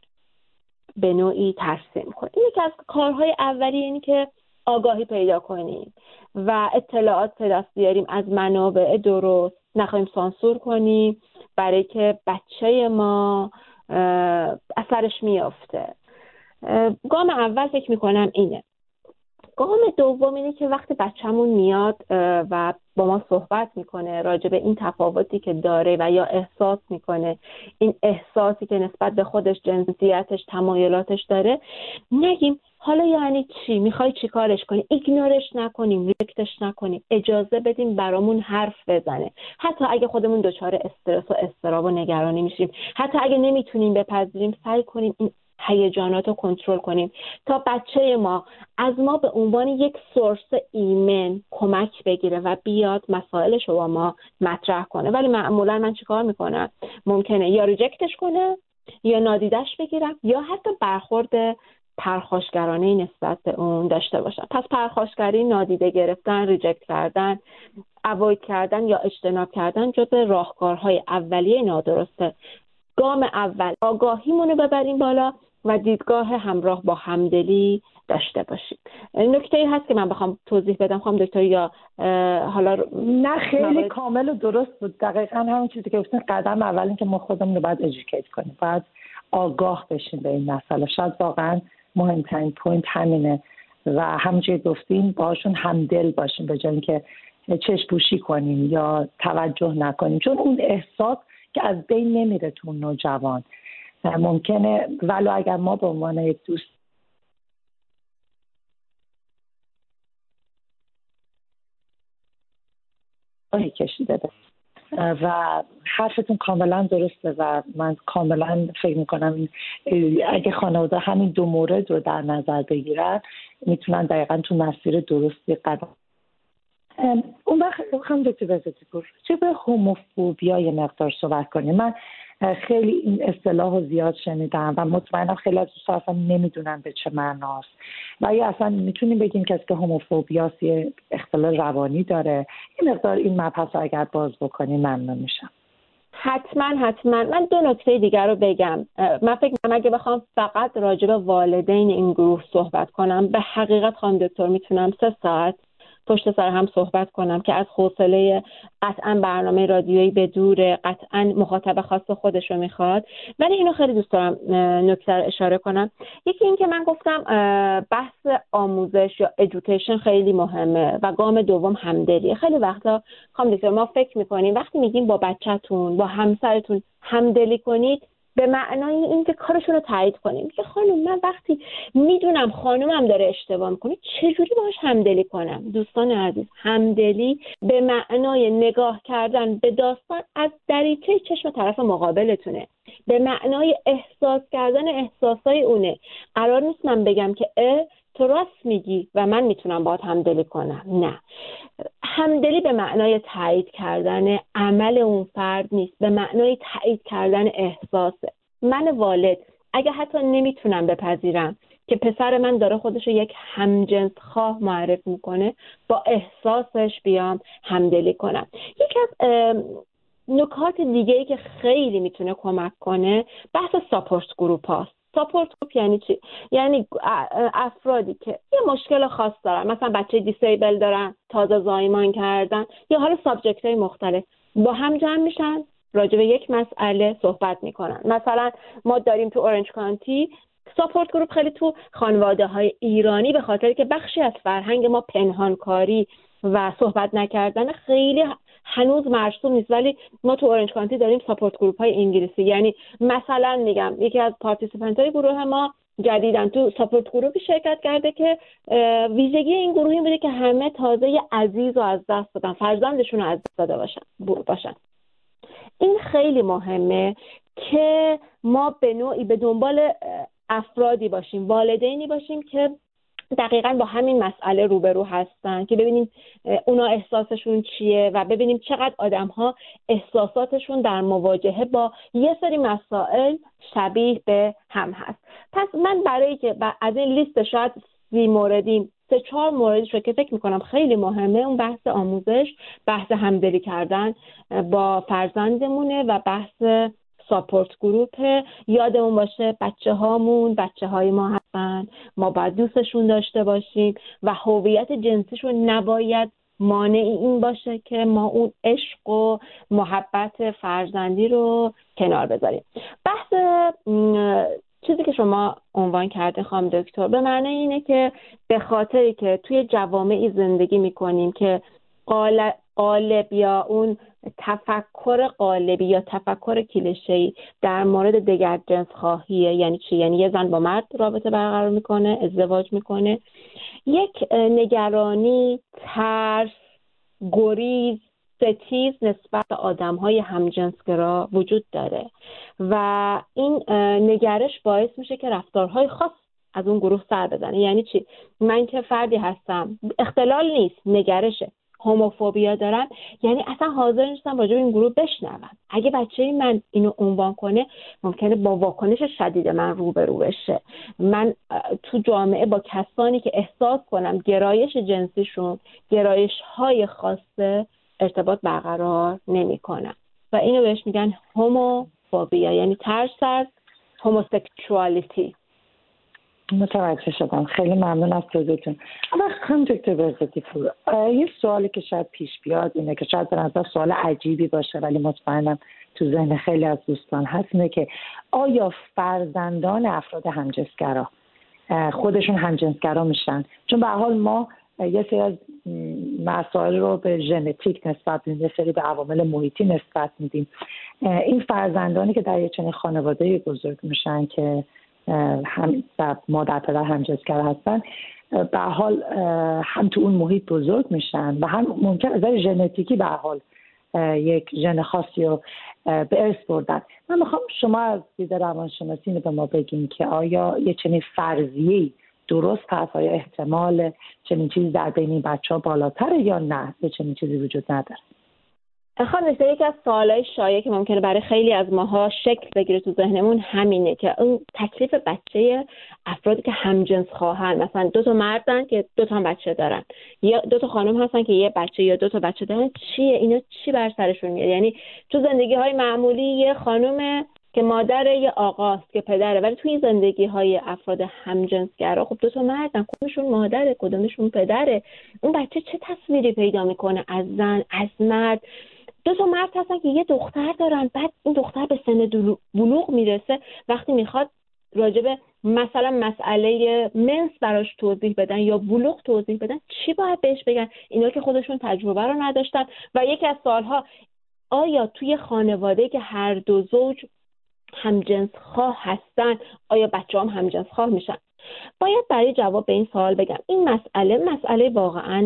به نوعی ترسیم کنیم. این یکی از کارهای اولی اینه که آگاهی پیدا کنیم و اطلاعات به دست بیاریم از منابع درست، نخواهیم سانسور کنیم برای که بچه ما اثرش میافته. گام اول فکر میکنم اینه. گام دوم اینه که وقتی بچه‌مون میاد و با ما صحبت میکنه راجع به این تفاوتی که داره و یا احساس میکنه، این احساسی که نسبت به خودش، جنسیتش، تمایلاتش داره، نگیم حالا یعنی چی؟ میخوای چی کارش کنی؟ ایگنورش نکنیم، ریجکتش نکنیم، اجازه بدیم برامون حرف بزنه. حتی اگه خودمون دچار استرس و اضطراب و نگرانی میشیم، حتی اگه نمیتونیم بپذیریم، سعی کنیم این هیجانات رو کنترل کنیم تا بچه ما از ما به عنوان یک سورس ایمن کمک بگیره و بیاد مسائلش رو با ما مطرح کنه. ولی معمولا من چیکار میکنم؟ ممکنه یا ریجکتش کنه یا نادیدش بگیرم یا حتی برخورد پرخاشگرانه نسبت به اون داشته باشم. پس پرخاشگری، نادیده گرفتن، ریجکت کردن، اواید کردن یا اجتناب کردن جزو راهکارهای اولیه نادرسته. گام اول آگاهیمون رو ببریم بالا و دیدگاه همراه با همدلی داشته باشیم. نکته‌ای هست که من بخوام توضیح بدم خانم دکتر یا حالا نه خیلی کامل و درست بود. دقیقاً همون چیزی که گفتین، قدم اول این که ما خودمون رو باید ادوکییت کنیم، باید آگاه بشیم به این مسئله. شاید واقعاً مهمترین پوینت همینه و همونجوری گفتیم باهاشون همدل باشیم به جای اینکه چشم پوشی کنیم یا توجه نکنیم، چون اون احساس که از بین نمیره تو نوجوان. ممکنه ولو اگر ما به عنوان یک دوست کشیده ده و حرفتون کاملا درسته و من کاملا فکر میکنم اگه خانواده همین دو مورد رو در نظر بگیرن میتونن دقیقا تو مسیر درستی قدم. اون وقت هم دکتر بزرگپور چه به هوموفوبیا یه مقدار صحبت کنیم. من خیلی این اصطلاح رو زیاد شنیدم و مطمئنم خیلی از دوستان اصلا نمیدونن به چه معناست و یا اصلا میتونیم بگیم کسی که هوموفوبیا یه اختلال روانی داره. این مقدار این مبحث اگر باز بکنیم ممنون میشم. حتما. من دو نکته دیگر رو بگم. من فکر می‌کنم اگه بخوام فقط راجع به والدین این گروه صحبت کنم، به حقیقت خانم دکتر میتونم 3 ساعت پشت سر هم صحبت کنم که از حوصله قطعا برنامه رادیویی به دور، قطعا مخاطب خاص خودش رو میخواد. ولی اینو خیلی دوست دارم نکته رو اشاره کنم. یکی این که من گفتم بحث آموزش یا ادویکیشن خیلی مهمه و گام دوم همدلیه. خیلی وقتا خانم دکتر ما فکر میکنیم وقتی میگیم با بچه‌تون، با همسرتون همدلی کنید به معنای این که کارشون رو تایید کنیم که خانم من وقتی میدونم خانمم داره اشتباه میکنه چجوری باهاش همدلی کنم؟ دوستان عزیز، همدلی به معنای نگاه کردن به داستان از دریچه چشم طرف مقابلتونه، به معنای احساس کردن احساسای اونه. قرار نیست من بگم که تو راست میگی و من میتونم باهات همدلی کنم. نه، همدلی به معنای تایید کردن عمل اون فرد نیست، به معنای تایید کردن احساسه. من والد اگه حتی نمیتونم بپذیرم که پسر من داره خودش رو یک همجنس خواه معرفی میکنه، با احساسش بیام همدلی کنم. یکی از نکات دیگه‌ای که خیلی میتونه کمک کنه بحث ساپورت گروپ هاست. ساپورت گروپ یعنی چی؟ یعنی افرادی که یه مشکل خاص دارن، مثلا بچه دیسیبل دارن، تازه زایمان کردن یا حالا سابجکت های مختلف، با هم جمع میشن راجع به یک مسئله صحبت میکنن. مثلا ما داریم تو اورنج کانتی ساپورت گروپ خیلی تو خانواده های ایرانی به خاطر که بخشی از فرهنگ ما پنهانکاری و صحبت نکردن خیلی هنوز مرسوم نیست، ولی ما تو اورنج کانتی داریم ساپورت گروپ های انگلیسی. یعنی مثلا میگم یکی از پارتیسیپنت های گروه ما جدیدن تو ساپورت گروپی شرکت کرده که ویژگی این گروهی بوده که همه تازه عزیز رو از دست دادن، فرزندشون رو از دست داده باشن. این خیلی مهمه که ما به نوعی به دنبال افرادی باشیم، والدینی باشیم که دقیقاً با همین مسئله روبرو هستن، که ببینیم اونا احساسشون چیه و ببینیم چقدر آدم‌ها احساساتشون در مواجهه با یه سری مسائل شبیه به هم هست. پس من برای که از این لیست شاید 30 موردی 3-4 موردش رو که فکر میکنم خیلی مهمه، اون بحث آموزش، بحث همدلی کردن با فرزندمونه و بحث ساپورت گروپ. یادمون باشه بچه های ما هستن، ما باید دوستشون داشته باشیم و هویت جنسیشون نباید مانع این باشه که ما اون عشق و محبت فرزندی رو کنار بذاریم. بحث چیزی که شما عنوان کرده خانم دکتر به معنی اینه که به خاطری که توی جوامعی زندگی میکنیم که قالب یا اون تفکر قالبی یا تفکر کلیشه‌ای در مورد دیگر جنس خواهیه. یعنی چی؟ یعنی یه زن با مرد رابطه برقرار میکنه، ازدواج میکنه، یک نگرانی، ترس، گریز، ستیز نسبت به آدم‌های همجنسگرا وجود داره و این نگرش باعث میشه که رفتارهای خاص از اون گروه سر بزنه. یعنی چی؟ من که فردی هستم، اختلال نیست، نگرشه، هوموفوبیا دارم، یعنی اصلا حاضر نیستم راجع به این گروه بشنوم. اگه بچه من اینو عنوان کنه ممکنه با واکنش شدید من روبرو بشه. من تو جامعه با کسانی که احساس کنم گرایش جنسیشون گرایش‌های خاصه ارتباط برقرار نمی‌کنم و اینو بهش میگن هوموفوبیا، یعنی ترس از هوموسکشوالیتی. متوجه شدم. خیلی ممنون از توضیحتون. اما خانم دکتر بهزادی پور، یه سوالی که شاید پیش بیاد اینه که شاید به نظر سوال عجیبی باشه ولی مطمئنم تو ذهن خیلی از دوستان هست، اینه که آیا فرزندان افراد همجنسگرا خودشون همجنسگرا میشن؟ چون به هر حال ما یه سری از مسائل رو به ژنتیک نسبت میدیم، یه سری به عوامل محیطی نسبت میدیم. این فرزندانی که در یه چنین خانواده‌ای بزرگ میشن که هم مادر پدر همجنسگرا هستن، به هر حال هم تو اون محیط بزرگ میشن و هم ممکن از ژنتیکی به هر حال یک ژن خاصی رو به ارث بردن. من میخوام شما از دید روانشناسی اینو به ما بگین که آیا یه چنین فرضیه‌ای درست هست؟ آیا احتمال چنین چیزی در بین این بچه‌ها بالاتره یا نه یه چنین چیزی وجود نداره؟ خانم دکتر، یکی از سوالای شایعی که ممکنه برای خیلی از ماها شکل بگیره تو ذهنمون همینه که اون تکلیف بچه افرادی که همجنس خواهن، مثلا 2 مردن که 2 بچه دارن یا 2 خانم هستن که یه بچه یا 2 بچه دارن، چیه اینا؟ چی بر سرشون میاد؟ یعنی تو زندگی‌های معمولی یه خانم که مادر، یه آقاست که پدره، ولی توی زندگی‌های افراد همجنسگرا خب 2 مردن، کدومشون مادره کدومشون پدره. اون بچه چه تصویری پیدا میکنه از زن، از مرد؟ 2 مرد هستن که یه دختر دارن، بعد این دختر به سن بلوغ میرسه، وقتی میخواد راجب مثلا مسئله منس براش توضیح بدن یا بلوغ توضیح بدن، چی باید بهش بگن؟ اینا که خودشون تجربه رو نداشتن. و یکی از سوالها، آیا توی خانواده که هر 2 زوج همجنس خواه هستن آیا بچه هم همجنس خواه میشن؟ باید برای جواب به این سوال بگم این مسئله واقعا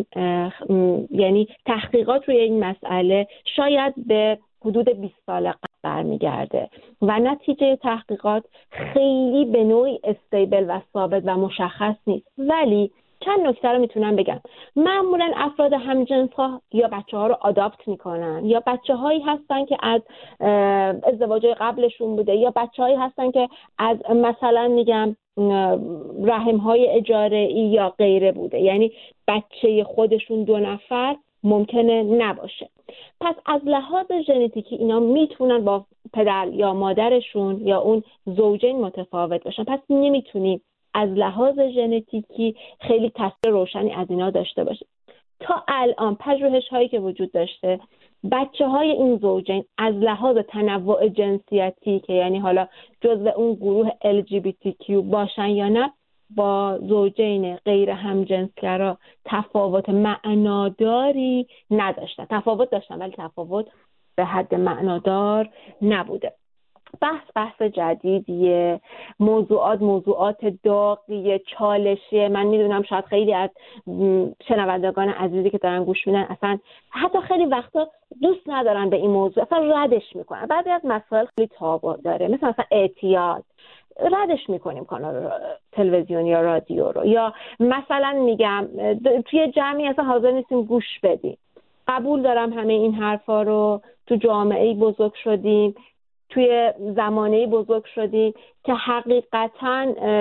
یعنی تحقیقات روی این مسئله شاید به حدود 20 سال قبل برمیگرده و نتیجه تحقیقات خیلی به نوعی استیبل و ثابت و مشخص نیست. ولی چند نکته رو میتونم بگم. معمولا افراد همجنس‌ها یا بچه‌ها رو آداپت میکنن، یا بچه‌هایی هستن که از ازدواج قبلشون بوده، یا بچه‌هایی هستن که از مثلا میگم رحم‌های اجاره‌ای یا غیره بوده، یعنی بچه خودشون 2 نفر ممکنه نباشه. پس از لحاظ ژنتیکی اینا میتونن با پدر یا مادرشون یا اون زوجین متفاوت باشن. پس نمیتونیم از لحاظ ژنتیکی خیلی تصویر روشنی از اینا داشته باشه. تا الان پژوهش هایی که وجود داشته، بچه های این زوجین از لحاظ تنوع جنسیتی که یعنی حالا جزو اون گروه LGBTQ باشن یا نه، با زوجین غیر همجنسگرا تفاوت معناداری نداشتن. تفاوت داشتن ولی تفاوت به حد معنادار نبوده. بحث جدیدیه، موضوعات داغیه، چالشیه. من میدونم شاید خیلی از شنوندگان عزیزی که دارن گوش میدن اصلا حتی خیلی وقتا دوست ندارن به این موضوع، اصلا ردش میکنن. بعضی از مسائل خیلی تابو داره، مثلا اعتیاد، ردش میکنیم کانال تلویزیون یا رادیو رو، یا مثلا میگم توی جمعی اصلا حاضر نیستیم گوش بدیم. قبول دارم همه این حرفا رو، تو جامعه‌ای بزرگ شدیم، توی زمانه‌ای بزرگ شدیم که حقیقتاً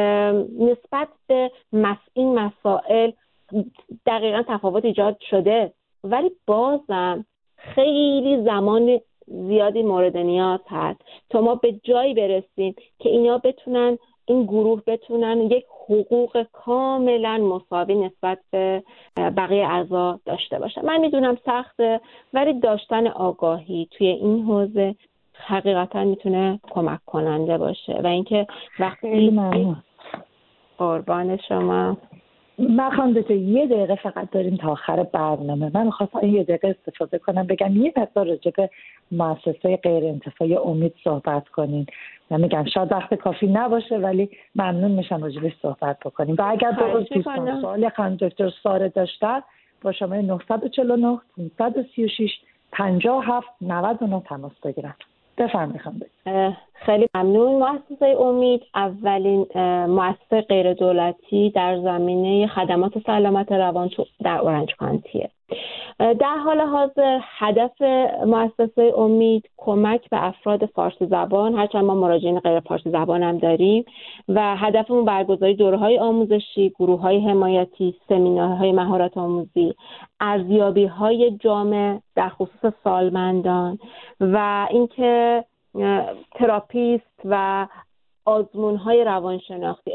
نسبت به این مسائل دقیقاً تفاوت ایجاد شده، ولی بازم خیلی زمان زیادی مورد نیاز هست تا ما به جایی برسیم که اینا بتونن، این گروه بتونن یک حقوق کاملا مساوی نسبت به بقیه اعضا داشته باشن. من میدونم سخته، ولی داشتن آگاهی توی این حوزه حقیقتا میتونه کمک کننده باشه. و اینکه وقتی قربان شما من خواهم دکتر یه دقیقه فقط داریم تا آخر برنامه. من می‌خواستم این یه دقیقه استفاده کنم بگم یه مقدار راجع به مؤسسه غیر انتفاعی امید صحبت کنین. من میگم شاید وقت کافی نباشه ولی ممنون میشم راجعش صحبت بکنیم. و اگر دوستان سوالی خانم دکتر ساره داشتن با شماره 949 536 57 99 تماس بگیرن. بفرمایید خانم. خیلی ممنون. مؤسسه امید اولین مؤسسه غیر دولتی در زمینه خدمات سلامت روان در اورنج کانتیه. در حال حاضر هدف مؤسسه امید کمک به افراد فارسی زبان، هرچند ما مراجعین غیر فارسی زبان هم داریم، و هدفمون برگزاری دوره‌های آموزشی، گروه‌های حمایتی، سمینارهای مهارت آموزی، ارزیابی‌های جامع در خصوص سالمندان و اینکه تراپیست و آزمون‌های روانشناختی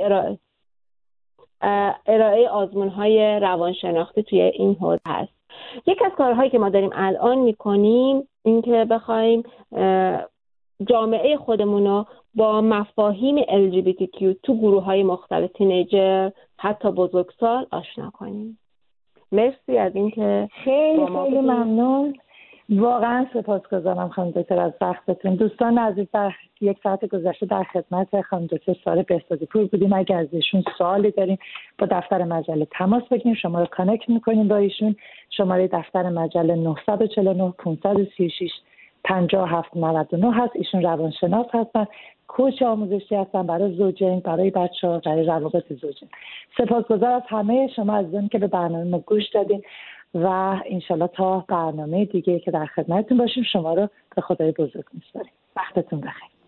ارائه آزمون‌های روانشناختی توی این حوزه هست. یک از کارهایی که ما داریم الان می‌کنیم این که بخوایم جامعه خودمون رو با مفاهیم LGBTQ تو گروه‌های مختلف، تینیجر حتی بزرگسال، آشنا کنیم. مرسی از اینکه خیلی ممنون. واقعا سپاسگزارم خانم دکتر از وقتتون. دوستان عزیز، در یک ساعت گذشته در خدمت خانم دکتر ساره بهزادی پور بودیم. اگر از ایشون سوالی دارین با دفتر مجله تماس بگیرید. شما رو کانکت می‌کنیم با ایشون. شماره دفتر مجله 949 536 57 99 هست. ایشون روانشناس هستن، کوچ آموزشی هستن برای زوجین، برای بچه‌ها، برای روابط زوجین. سپاسگزار از همه شما عزیزان که به برنامه ما گوش دادین و انشالله تا برنامه دیگه که در خدمتتون باشیم شما رو به خدای بزرگ می‌سپاریم. وقتتون بخیر.